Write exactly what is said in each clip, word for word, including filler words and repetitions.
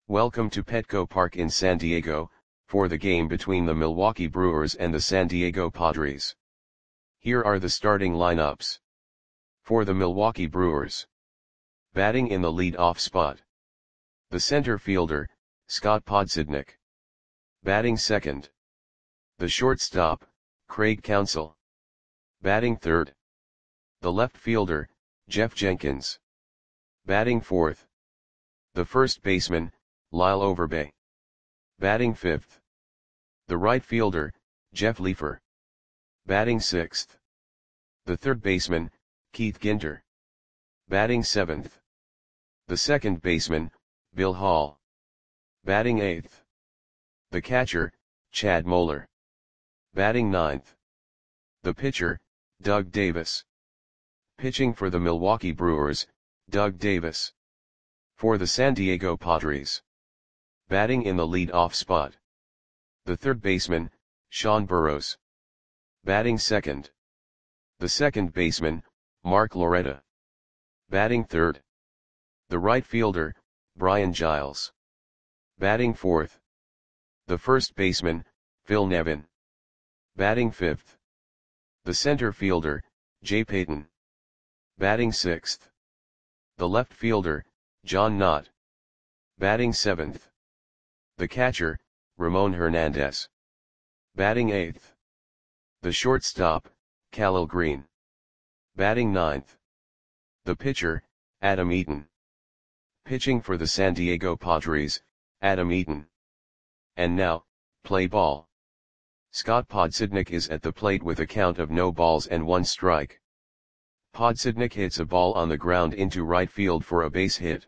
Welcome to Petco Park in San Diego, for the game between the Milwaukee Brewers and the San Diego Padres. Here are the starting lineups. For the Milwaukee Brewers. Batting in the lead-off spot. The center fielder, Scott Podsednik. Batting second. The shortstop, Craig Counsell. Batting third. The left fielder, Jeff Jenkins. Batting fourth. The first baseman, Lyle Overbay. Batting fifth. The right fielder, Jeff Leefer. Batting sixth. The third baseman, Keith Ginter. Batting seventh. The second baseman, Bill Hall. Batting eighth. The catcher, Chad Moeller. Batting ninth. The pitcher, Doug Davis. Pitching for the Milwaukee Brewers, Doug Davis. For the San Diego Padres. Batting in the lead-off spot. The third baseman, Sean Burroughs. Batting second. The second baseman, Mark Loretta. Batting third. The right fielder, Brian Giles. Batting fourth. The first baseman, Phil Nevin. Batting fifth. The center fielder, Jay Payton. Batting sixth. The left fielder, John Knott. Batting seventh. The catcher, Ramon Hernandez. Batting eighth. The shortstop, Khalil Green. Batting ninth. The pitcher, Adam Eaton. Pitching for the San Diego Padres, Adam Eaton. And now, play ball. Scott Podsednik is at the plate with a count of no balls and one strike. Podsednik hits a ball on the ground into right field for a base hit.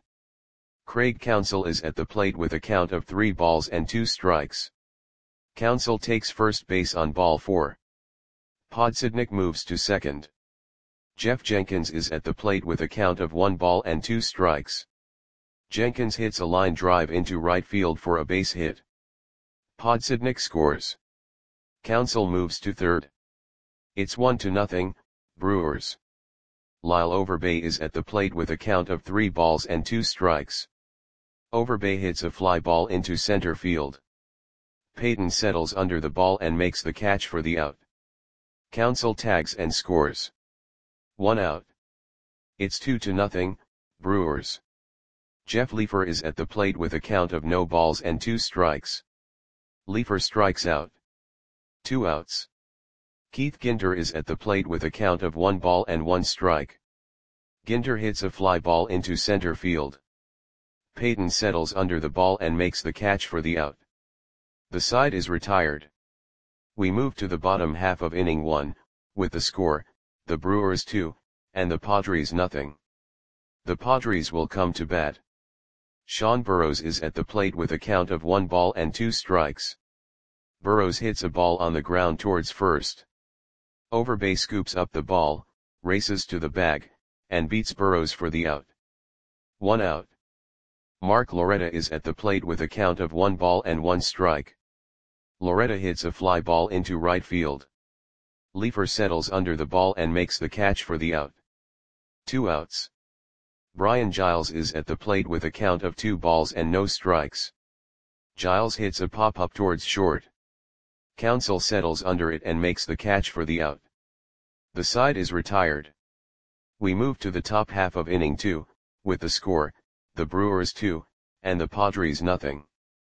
Craig Counsell is at the plate with a count of three balls and two strikes. Counsell takes first base on ball four. Podsednik moves to second. Jeff Jenkins is at the plate with a count of one ball and two strikes. Jenkins hits a line drive into right field for a base hit. Podsednik scores. Counsell moves to third. It's one to nothing, Brewers. Lyle Overbay is at the plate with a count of three balls and two strikes. Overbay hits a fly ball into center field. Payton settles under the ball and makes the catch for the out. Counsell tags and scores. One out. It's two to nothing, Brewers. Jeff Leefer is at the plate with a count of no balls and two strikes. Leefer strikes out. Two outs. Keith Ginter is at the plate with a count of one ball and one strike. Ginter hits a fly ball into center field. Payton settles under the ball and makes the catch for the out. The side is retired. We move to the bottom half of inning one, with the score, the Brewers two, and the Padres nothing. The Padres will come to bat. Sean Burroughs is at the plate with a count of one ball and two strikes. Burroughs hits a ball on the ground towards first. Overbay scoops up the ball, races to the bag, and beats Burroughs for the out. One out. Mark Loretta is at the plate with a count of one ball and one strike. Loretta hits a fly ball into right field. Leefer settles under the ball and makes the catch for the out. Two outs. Brian Giles is at the plate with a count of two balls and no strikes. Giles hits a pop-up towards short. Counsell settles under it and makes the catch for the out. The side is retired. We move to the top half of inning two, with the score, the Brewers two, and the Padres nothing.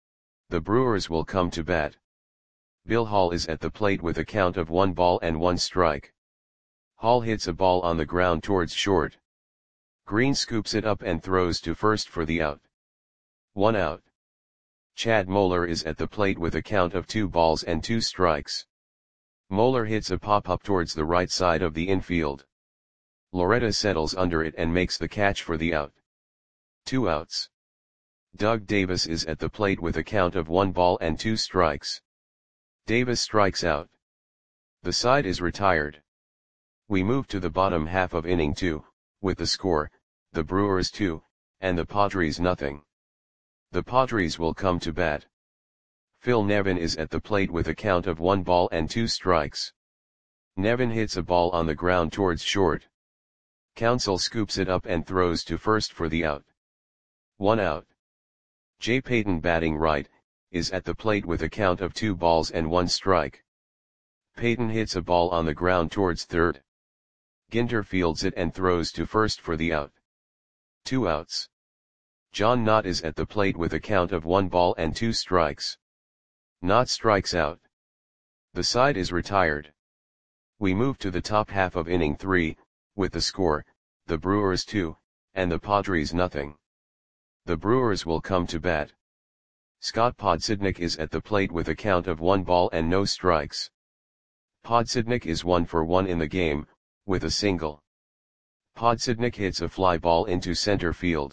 The Brewers will come to bat. Bill Hall is at the plate with a count of one ball and one strike. Hall hits a ball on the ground towards short. Green scoops it up and throws to first for the out. One out. Chad Moeller is at the plate with a count of two balls and two strikes. Moeller hits a pop-up towards the right side of the infield. Loretta settles under it and makes the catch for the out. Two outs. Doug Davis is at the plate with a count of one ball and two strikes. Davis strikes out. The side is retired. We move to the bottom half of inning two, with the score, the Brewers two, and the Padres nothing. The Padres will come to bat. Phil Nevin is at the plate with a count of one ball and two strikes. Nevin hits a ball on the ground towards short. Counsell scoops it up and throws to first for the out. One out. Jay Payton batting right, is at the plate with a count of two balls and one strike. Payton hits a ball on the ground towards third. Ginter fields it and throws to first for the out. Two outs. John Knott is at the plate with a count of one ball and two strikes. Knott strikes out. The side is retired. We move to the top half of inning three, with the score, the Brewers two, and the Padres nothing. The Brewers will come to bat. Scott Podsednik is at the plate with a count of one ball and no strikes. Podsednik is one for one in the game, with a single. Podsednik hits a fly ball into center field.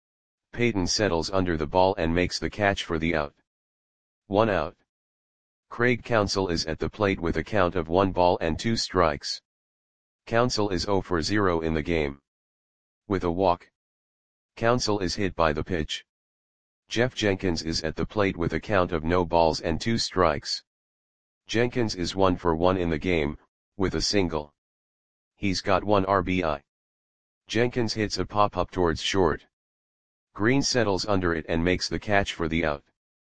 Payton settles under the ball and makes the catch for the out. One out. Craig Counsell is at the plate with a count of one ball and two strikes. Counsell is zero for zero in the game. With a walk. Counsell is hit by the pitch. Jeff Jenkins is at the plate with a count of no balls and two strikes. Jenkins is one for one in the game, with a single. He's got one R B I. Jenkins hits a pop-up towards short. Green settles under it and makes the catch for the out.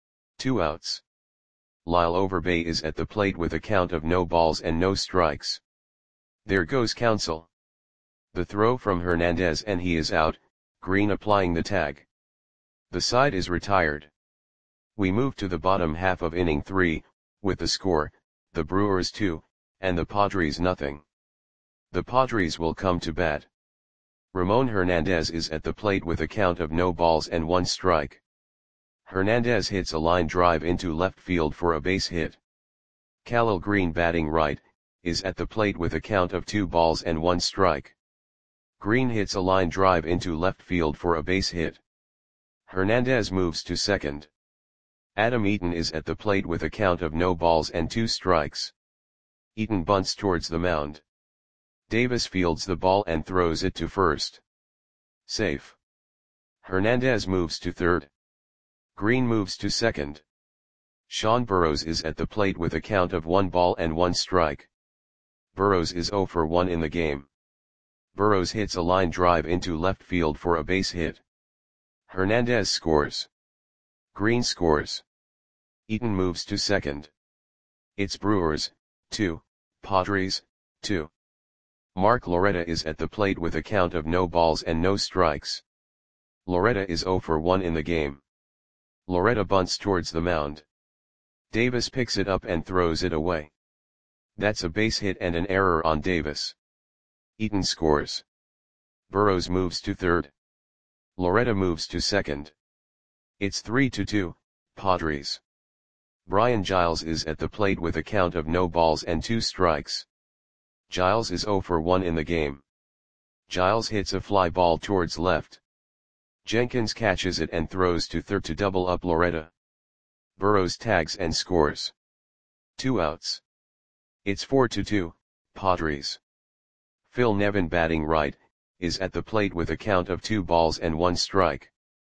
Two outs. Lyle Overbay is at the plate with a count of no balls and no strikes. There goes Counsell. The throw from Hernandez and he is out, Green applying the tag. The side is retired. We move to the bottom half of inning three, with the score, the Brewers two, and the Padres nothing. The Padres will come to bat. Ramon Hernandez is at the plate with a count of no balls and one strike. Hernandez hits a line drive into left field for a base hit. Khalil Green batting right, is at the plate with a count of two balls and one strike. Green hits a line drive into left field for a base hit. Hernandez moves to second. Adam Eaton is at the plate with a count of no balls and two strikes. Eaton bunts towards the mound. Davis fields the ball and throws it to first. Safe. Hernandez moves to third. Green moves to second. Sean Burrows is at the plate with a count of one ball and one strike. Burrows is zero for one in the game. Burrows hits a line drive into left field for a base hit. Hernandez scores. Green scores. Eaton moves to second. It's Brewers, two, Padres, two. Mark Loretta is at the plate with a count of no balls and no strikes. Loretta is zero for one in the game. Loretta bunts towards the mound. Davis picks it up and throws it away. That's a base hit and an error on Davis. Eaton scores. Burrows moves to third. Loretta moves to second. It's three to two, Padres. Brian Giles is at the plate with a count of no balls and two strikes. Giles is zero for one in the game. Giles hits a fly ball towards left. Jenkins catches it and throws to third to double up Loretta. Burrows tags and scores. Two outs. It's four to two, Padres. Phil Nevin batting right, is at the plate with a count of two balls and one strike.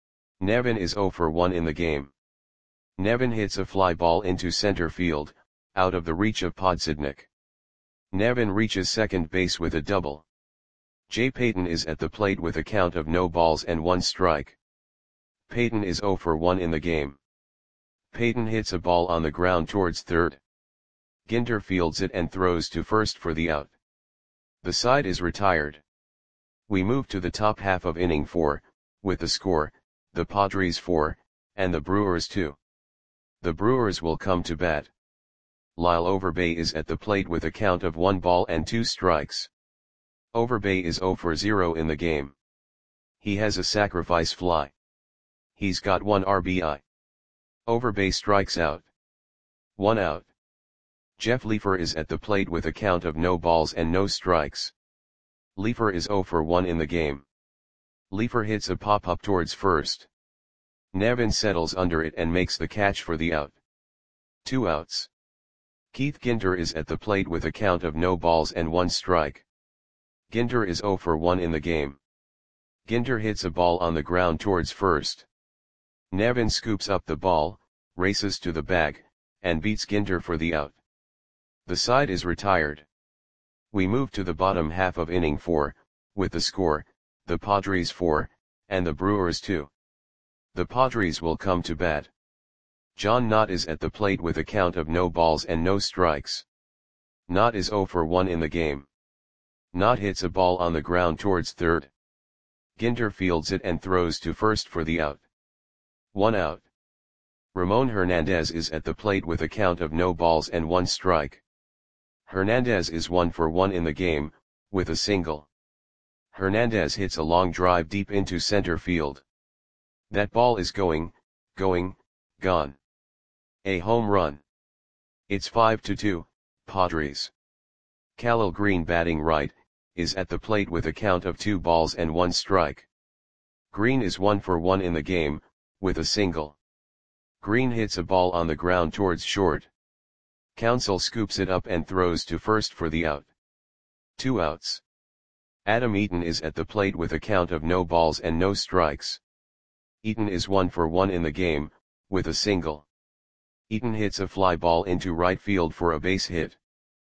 Nevin is zero for one in the game. Nevin hits a fly ball into center field, out of the reach of Podsednik. Nevin reaches second base with a double. Jay Payton is at the plate with a count of no balls and one strike. Payton is zero for one in the game. Payton hits a ball on the ground towards third. Ginter fields it and throws to first for the out. The side is retired. We move to the top half of inning four, with the score, the Padres four, and the Brewers two. The Brewers will come to bat. Lyle Overbay is at the plate with a count of one ball and two strikes. Overbay is zero for zero in the game. He has a sacrifice fly. He's got one R B I. Overbay strikes out. One out. Jeff Leefer is at the plate with a count of no balls and no strikes. Leefer is zero for one in the game. Leefer hits a pop-up towards first. Nevin settles under it and makes the catch for the out. Two outs. Keith Ginter is at the plate with a count of no balls and one strike. Ginter is zero for one in the game. Ginter hits a ball on the ground towards first. Nevin scoops up the ball, races to the bag, and beats Ginter for the out. The side is retired. We move to the bottom half of inning four, with the score, the Padres four, and the Brewers two. The Padres will come to bat. John Knott is at the plate with a count of no balls and no strikes. Knott is oh for one in the game. Knott hits a ball on the ground towards third. Ginter fields it and throws to first for the out. One out. Ramon Hernandez is at the plate with a count of no balls and one strike. Hernandez is one for one in the game, with a single. Hernandez hits a long drive deep into center field. That ball is going, going, gone. A home run. It's five to two, Padres. Khalil Green, batting right, is at the plate with a count of two balls and one strike. Green is one for one in the game, with a single. Green hits a ball on the ground towards short. Counsell scoops it up and throws to first for the out. Two outs. Adam Eaton is at the plate with a count of no balls and no strikes. Eaton is one for one in the game, with a single. Eaton hits a fly ball into right field for a base hit.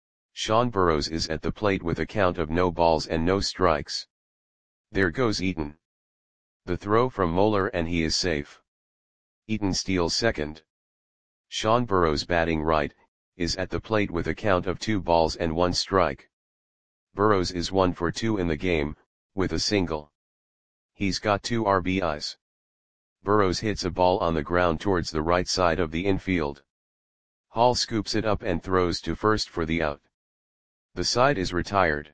Sean Burrows is at the plate with a count of no balls and no strikes. There goes Eaton. The throw from Moeller and he is safe. Eaton steals second. Sean Burrows, batting right, is at the plate with a count of two balls and one strike. Burrows is one for two in the game, with a single. He's got two R B Is. Burrows hits a ball on the ground towards the right side of the infield. Hall scoops it up and throws to first for the out. The side is retired.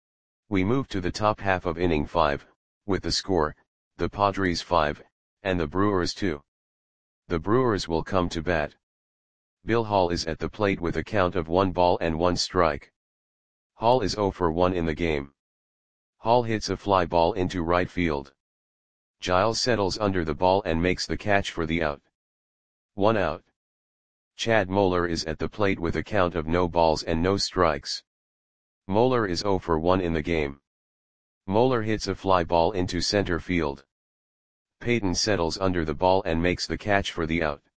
We move to the top half of inning five, with the score, the Padres five, and the Brewers two. The Brewers will come to bat. Bill Hall is at the plate with a count of one ball and one strike. Hall is oh for one in the game. Hall hits a fly ball into right field. Giles settles under the ball and makes the catch for the out. One out. Chad Moeller is at the plate with a count of no balls and no strikes. Moeller is oh for one in the game. Moeller hits a fly ball into center field. Payton settles under the ball and makes the catch for the out.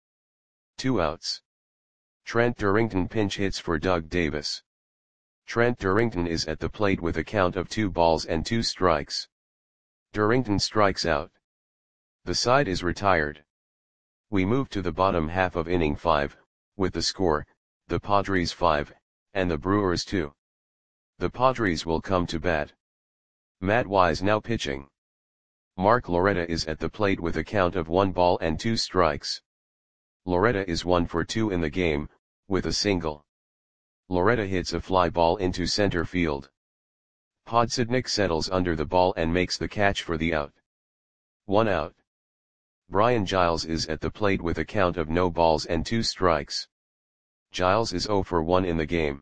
Two outs. Trent Durrington pinch hits for Doug Davis. Trent Durrington is at the plate with a count of two balls and two strikes. Durrington strikes out. The side is retired. We move to the bottom half of inning five, with the score, the Padres five, and the Brewers two. The Padres will come to bat. Matt Wise now pitching. Mark Loretta is at the plate with a count of one ball and two strikes. Loretta is one for two in the game, with a single. Loretta hits a fly ball into center field. Podsednik settles under the ball and makes the catch for the out. One out. Brian Giles is at the plate with a count of no balls and two strikes. Giles is oh for one in the game.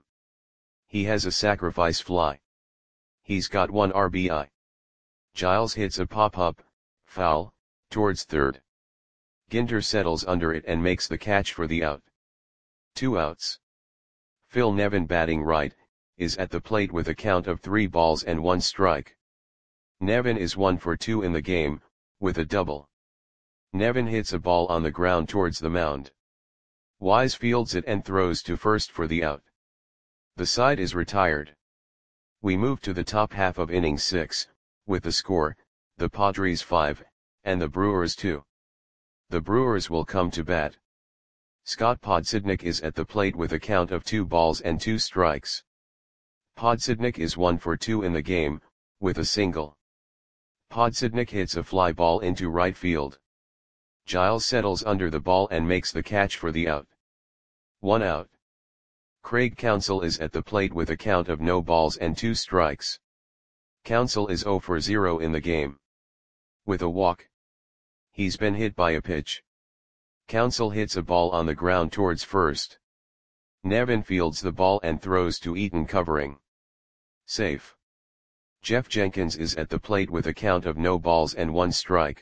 He has a sacrifice fly. He's got one R B I. Giles hits a pop-up, foul, towards third. Ginter settles under it and makes the catch for the out. Two outs. Phil Nevin, batting right, is at the plate with a count of three balls and one strike. Nevin is one for two in the game, with a double. Nevin hits a ball on the ground towards the mound. Wise fields it and throws to first for the out. The side is retired. We move to the top half of inning six, with the score, the Padres five, and the Brewers two. The Brewers will come to bat. Scott Podsednik is at the plate with a count of two balls and two strikes. Podsednik is one for two in the game, with a single. Podsednik hits a fly ball into right field. Giles settles under the ball and makes the catch for the out. One out. Craig Counsell is at the plate with a count of no balls and two strikes. Counsell is oh for zero in the game. With a walk. He's been hit by a pitch. Counsell hits a ball on the ground towards first. Nevin fields the ball and throws to Eaton, covering. Safe. Jeff Jenkins is at the plate with a count of no balls and one strike.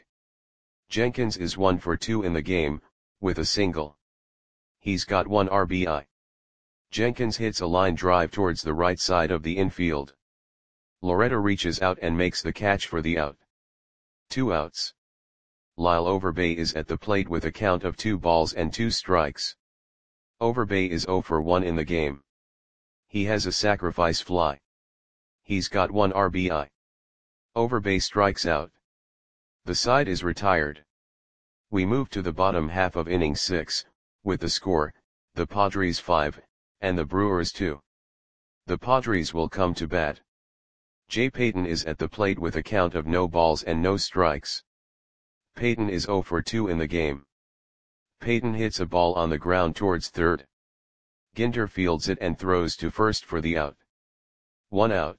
Jenkins is one for two in the game, with a single. He's got one R B I. Jenkins hits a line drive towards the right side of the infield. Loretta reaches out and makes the catch for the out. Two outs. Lyle Overbay is at the plate with a count of two balls and two strikes. Overbay is oh for one in the game. He has a sacrifice fly. He's got one R B I. Overbay strikes out. The side is retired. We move to the bottom half of inning six, with the score, the Padres five, and the Brewers two. The Padres will come to bat. Jay Payton is at the plate with a count of no balls and no strikes. Payton is oh for two in the game. Payton hits a ball on the ground towards third. Ginter fields it and throws to first for the out. One out.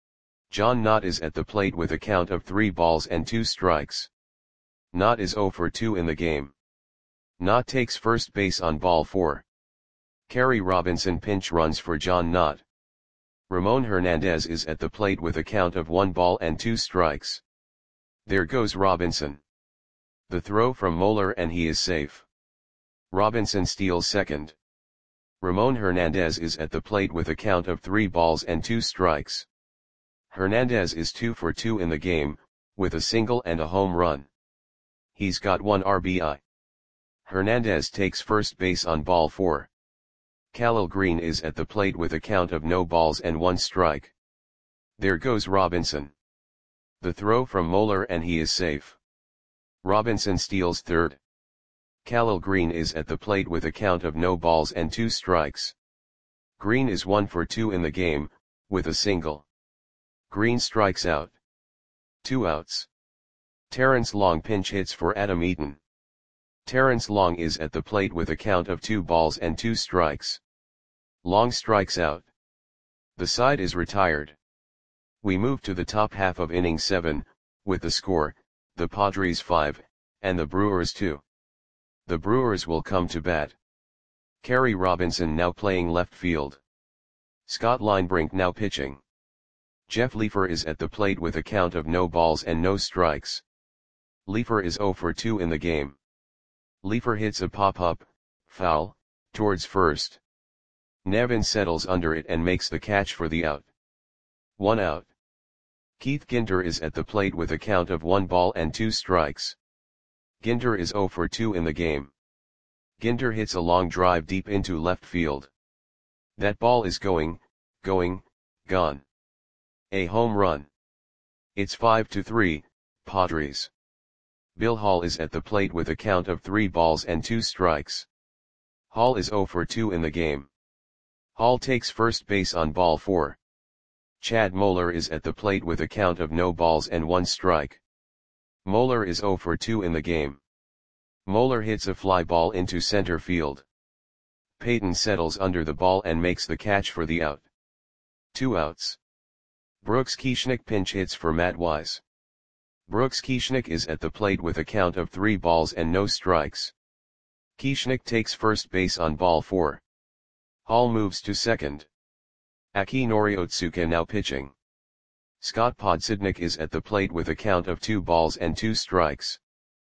John Knott is at the plate with a count of three balls and two strikes. Knott is oh for two in the game. Knott takes first base on ball four. Kerry Robinson pinch runs for John Knott. Ramon Hernandez is at the plate with a count of one ball and two strikes. There goes Robinson. The throw from Moeller and he is safe. Robinson steals second. Ramon Hernandez is at the plate with a count of three balls and two strikes. Hernandez is two for two in the game, with a single and a home run. He's got one R B I. Hernandez takes first base on ball four. Khalil Green is at the plate with a count of no balls and one strike. There goes Robinson. The throw from Moeller and he is safe. Robinson steals third. Khalil Green is at the plate with a count of no balls and two strikes. Green is one for two in the game, with a single. Green strikes out. Two outs. Terrence Long pinch hits for Adam Eaton. Terrence Long is at the plate with a count of two balls and two strikes. Long strikes out. The side is retired. We move to the top half of inning seven, with the score, the Padres five, and the Brewers two. The Brewers will come to bat. Kerry Robinson now playing left field. Scott Linebrink now pitching. Jeff Leefer is at the plate with a count of no balls and no strikes. Leefer is oh for two in the game. Leefer hits a pop-up, foul, towards first. Nevin settles under it and makes the catch for the out. One out. Keith Ginter is at the plate with a count of one ball and two strikes. Ginter is oh for two in the game. Ginter hits a long drive deep into left field. That ball is going, going, gone. A home run. It's five to three, Padres. Bill Hall is at the plate with a count of three balls and two strikes. Hall is oh for two in the game. Hall takes first base on ball four. Chad Moeller is at the plate with a count of no balls and one strike. Moeller is oh for two in the game. Moeller hits a fly ball into center field. Payton settles under the ball and makes the catch for the out. Two outs. Brooks Kieschnick pinch hits for Matt Wise. Brooks Kieschnick is at the plate with a count of three balls and no strikes. Kieschnick takes first base on ball four. Hall moves to second. Akinori Otsuka now pitching. Scott Podsednik is at the plate with a count of two balls and two strikes.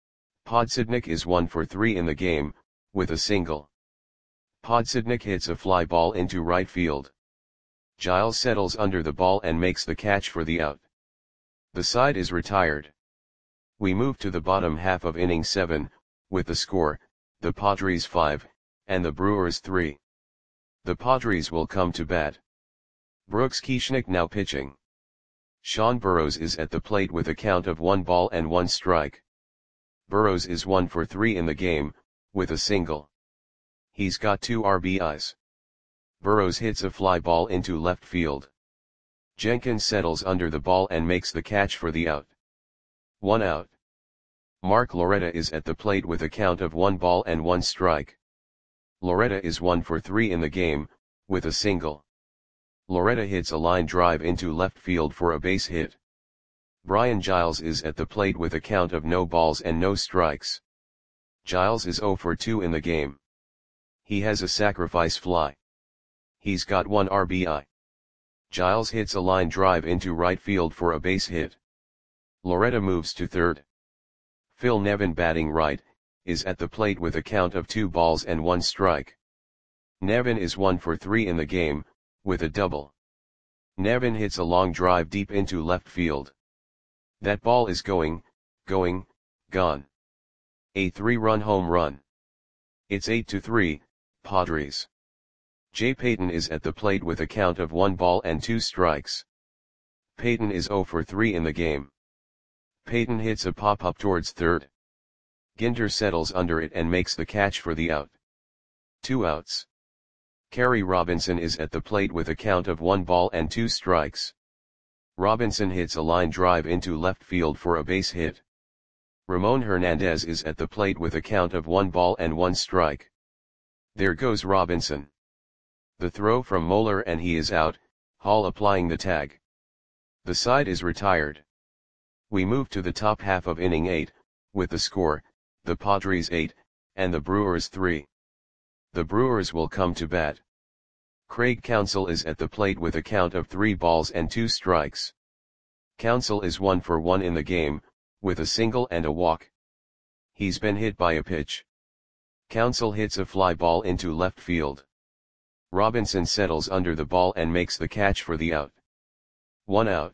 Podsednik is one for three in the game, with a single. Podsednik hits a fly ball into right field. Giles settles under the ball and makes the catch for the out. The side is retired. We move to the bottom half of inning seven, with the score, the Padres five, and the Brewers three. The Padres will come to bat. Brooks Kieschnick now pitching. Sean Burrows is at the plate with a count of one ball and one strike. Burrows is one for three in the game, with a single. He's got two R B Is. Burrows hits a fly ball into left field. Jenkins settles under the ball and makes the catch for the out. One out. Mark Loretta is at the plate with a count of one ball and one strike. Loretta is one for three in the game, with a single. Loretta hits a line drive into left field for a base hit. Brian Giles is at the plate with a count of no balls and no strikes. Giles is oh for two in the game. He has a sacrifice fly. He's got one R B I. Giles hits a line drive into right field for a base hit. Loretta moves to third. Phil Nevin batting right, is at the plate with a count of two balls and one strike. Nevin is one for three in the game, with a double. Nevin hits a long drive deep into left field. That ball is going, going, gone. A three-run home run. It's eight to three, Padres. Jay Payton is at the plate with a count of one ball and two strikes. Payton is oh for three in the game. Payton hits a pop-up towards third. Ginter settles under it and makes the catch for the out. Two outs. Kerry Robinson is at the plate with a count of one ball and two strikes. Robinson hits a line drive into left field for a base hit. Ramon Hernandez is at the plate with a count of one ball and one strike. There goes Robinson. The throw from Moeller and he is out, Hall applying the tag. The side is retired. We move to the top half of inning eight, with the score, the Padres eight, and the Brewers three. The Brewers will come to bat. Craig Counsell is at the plate with a count of three balls and two strikes. Counsell is one for one in the game, with a single and a walk. He's been hit by a pitch. Counsell hits a fly ball into left field. Robinson settles under the ball and makes the catch for the out. One out.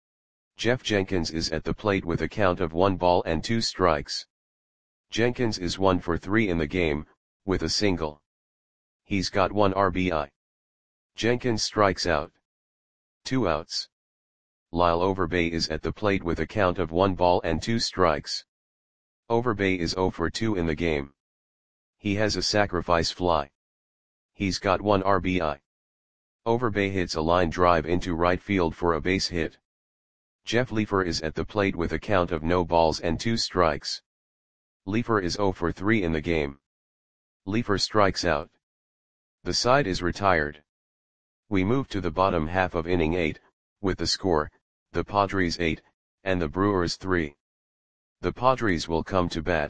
Jeff Jenkins is at the plate with a count of one ball and two strikes. Jenkins is one for three in the game, with a single. He's got one R B I. Jenkins strikes out. Two outs. Lyle Overbay is at the plate with a count of one ball and two strikes. Overbay is zero for two in the game. He has a sacrifice fly. He's got one R B I. Overbay hits a line drive into right field for a base hit. Jeff Leefer is at the plate with a count of no balls and two strikes. Leefer is zero for three in the game. Leefer strikes out. The side is retired. We move to the bottom half of inning eight, with the score, the Padres eight, and the Brewers three. The Padres will come to bat.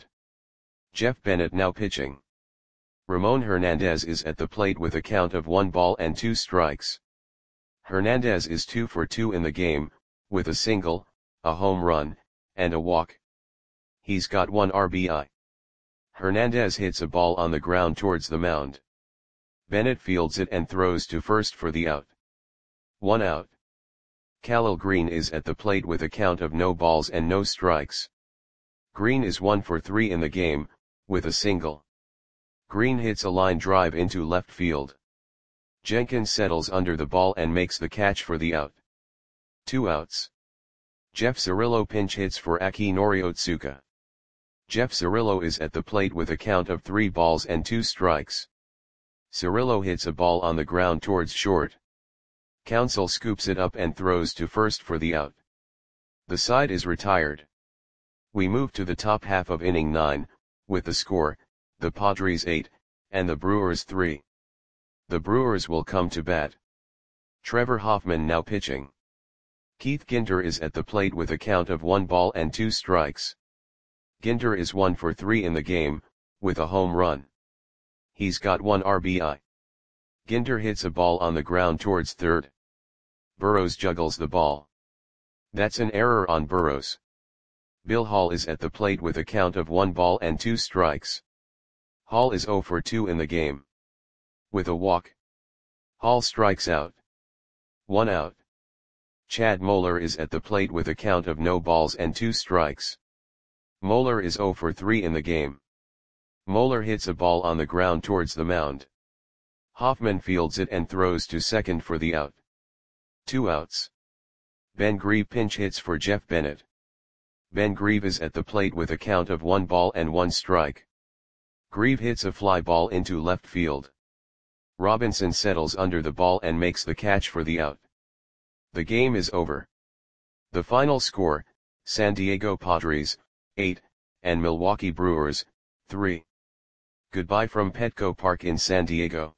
Jeff Bennett now pitching. Ramon Hernandez is at the plate with a count of one ball and two strikes. Hernandez is two for two in the game, with a single, a home run, and a walk. He's got one R B I. Hernandez hits a ball on the ground towards the mound. Bennett fields it and throws to first for the out. One out. Khalil Green is at the plate with a count of no balls and no strikes. Green is one for three in the game, with a single. Green hits a line drive into left field. Jenkins settles under the ball and makes the catch for the out. Two outs. Jeff Cirillo pinch hits for Akinori Otsuka. Jeff Cirillo is at the plate with a count of three balls and two strikes. Cirillo hits a ball on the ground towards short. Counsell scoops it up and throws to first for the out. The side is retired. We move to the top half of inning nine, with the score, the Padres eight, and the Brewers three. The Brewers will come to bat. Trevor Hoffman now pitching. Keith Ginter is at the plate with a count of one ball and two strikes. Ginter is one for three in the game, with a home run. He's got one R B I. Ginter hits a ball on the ground towards third. Burrows juggles the ball. That's an error on Burrows. Bill Hall is at the plate with a count of one ball and two strikes. Hall is zero for two in the game. With a walk. Hall strikes out. One out. Chad Moeller is at the plate with a count of no balls and two strikes. Moeller is zero for three in the game. Moeller hits a ball on the ground towards the mound. Hoffman fields it and throws to second for the out. Two outs. Ben Grieve pinch hits for Jeff Bennett. Ben Grieve is at the plate with a count of one ball and one strike. Grieve hits a fly ball into left field. Robinson settles under the ball and makes the catch for the out. The game is over. The final score, San Diego Padres, eight, and Milwaukee Brewers, three. Goodbye from Petco Park in San Diego.